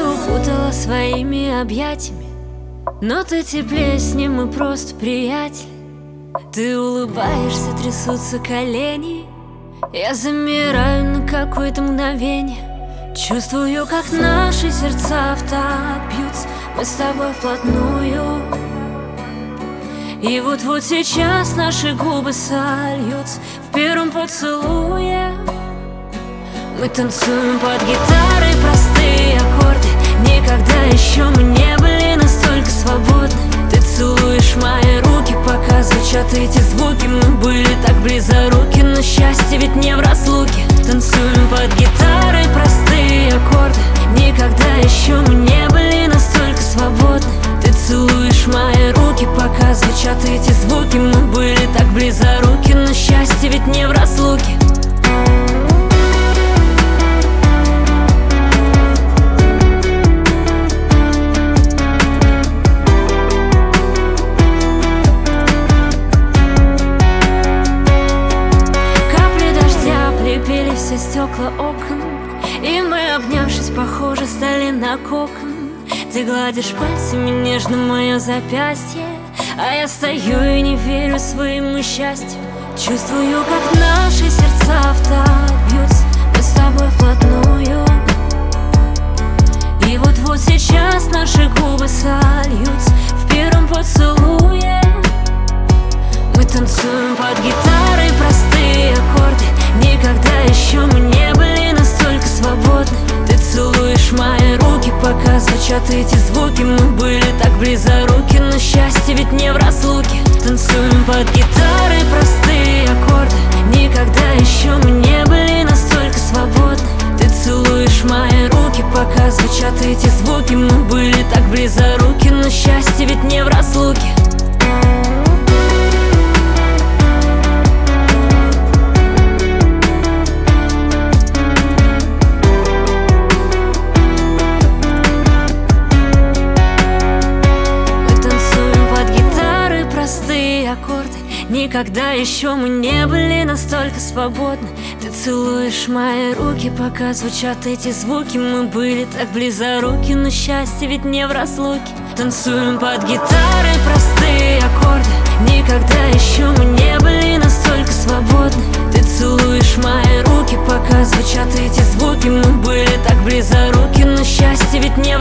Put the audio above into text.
укутала своими объятиями, но ты теплее с ним, мы просто приятели. Ты улыбаешься, трясутся колени, я замираю на какое-то мгновение. Чувствую, как наши сердца в такт бьются, мы с тобой вплотную. И вот сейчас наши губы сольются в первом поцелуе. Мы танцуем под гитарой простые аккорды. Никогда еще мы не были настолько свободны. Ты целуешь мои руки, пока звучат эти звуки. Мы были так близоруки, но счастье ведь не в разлуке. Танцуем под гитарой простые аккорды. Никогда еще мы не были настолько свободны. Ты целуешь мои руки, пока звучат эти звуки. Мы были так близоруки, но счастье ведь не в разлуке. Все стекла окон, и мы, обнявшись, похоже, стали на кокон. Ты гладишь пальцами нежно мое запястье, а я стою и не верю своему счастью. Чувствую, как наши сердца в такт бьются, мы с тобой вплотную. И вот сейчас наши губы сольются в первом поцелуе. Мы танцуем под гитарой простые аккорды. Никогда еще мы не были настолько свободны. Ты целуешь мои руки, пока звучат эти звуки. Мы были так близоруки, но счастье ведь не в разлуке. Танцуем под гитарой простые аккорды. Никогда еще мы не были настолько свободны. Ты целуешь мои руки, пока звучат эти звуки. Мы были так близоруки, но счастье ведь не в разлуке. Никогда еще мы не были настолько свободны. Ты целуешь мои руки, пока звучат эти звуки. Мы были так близоруки, но счастье ведь не в разлуке. Танцуем под гитарой простые аккорды. Никогда еще мы не были настолько свободны. Ты целуешь мои руки, пока звучат эти звуки. Мы были так близоруки, но счастье ведь не